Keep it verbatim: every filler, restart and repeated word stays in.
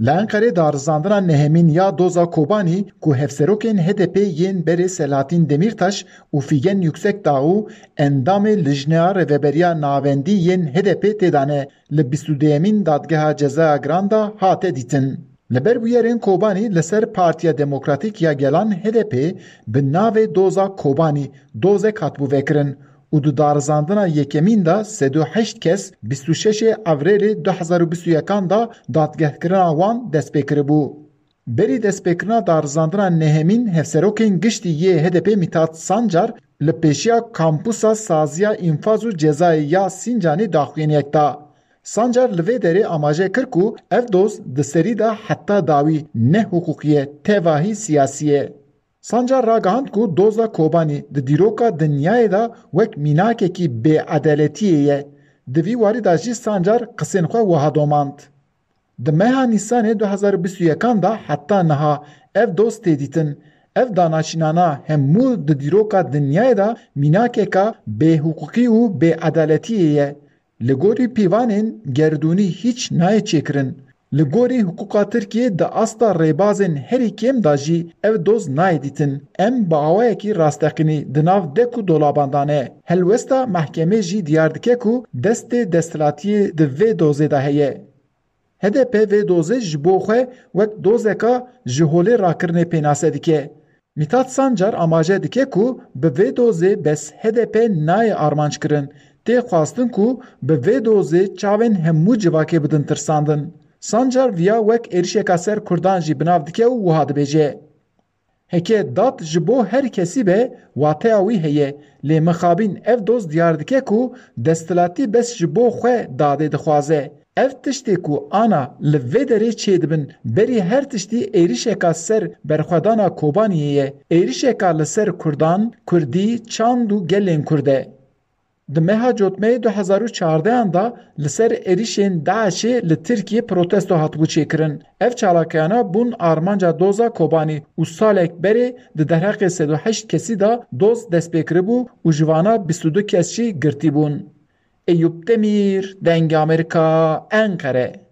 L'Ankara darzandina nehemîn ya doza Kobani ku hevserokên H D P yên berê Selahattin Demirtaş û Figen Yüksekdağ endamê lijneya rêveberiya navendî yên H D P têdane li bîst û duyemîn Dadgeha Cezaya Giran da hate dîtin. Li ber bûyerên Kobani li ser Partiya Demokratîk ya Gelan H D P bi navê doza Kobani dozek hatibû vekirin û di darizandina yekemîn da sed û heşt kes bîst û şeşê Evrêlê du hezar û bîst û yekan da dadgehkirina wan destpêkiribû. Berî destpêkirina darizandina nehemîn hevserokên giştî yê H D P Mithat Sancar li pêşiya kampusa saziya înfaz û cezayê ya Sincanê daxuyaniyek da. Sancar li vê derê amaje kir ku ev doz di serî de heta dawî ne hukukî ye tevahî siyasî ye. Sancar ragihand ku doza Kobani di dîroka dinyayê da wek mînakekî bêedaletiyê ye. Di vî warî da jî Sancar qisên xwe wiha domand. Di meha Nîsanê du hezar û bîst û yekan da heta niha ev doz tê dîtin. Ev danaçînana hemû di dîroka dinyayê da mînakeka bêhukukî û bêedaletiyê ye. Li gorî pîvanên gerdûnî hiç nayê çêkirin. Li gorî hukuka Tirkiye di asta rêbazên herî kêm da jî ev doz nayê dîtin. Em bi awayekî rasteqînî di nav dek û dolaban de ne. Helwesta mehkemê jî diyar dike ku destê desthilatiyê di vê dozê de heye. H D P vê dozê ji bo xwe wek dozeka ji holê rakirinê pênase dike. Mithat Sancar amaje dike ku bi vê dozê bes H D P nayê armançkirin. Tê xwastin ku bi vê dozê çavên hemû civakê bidin tirsandin. Sancar viya wek êrişeka ser Kurdan jî binav dike û wiha dibêje. Heke dat ji bo her kesî be wateya wî heye lê mixabîn ev doz diyar dike ku desthilatî bes ji bo xwe dadê dixwaze. Ev tiştê ku ana li vê derê çêdibin berî her tiştî êrişeka ser berxwedana Kobaniyê ye. Êrişeka li ser Kurdan, Kurdî, Çand û gelên Kurd e. Di meha Cotmeyê du hezar û çardeyan da li ser êrişên Daişê li Tirkiye protesto hatibû çêkirin. Ev çalakiyana bûn armanca doza Kobanî û salek berê di derheqê sed û heşt kesî da doz destpêkiribû û ji vana bîst û du kes jî girtîbûn. Eyüp Demir, Dengê Amerîka, Enkere.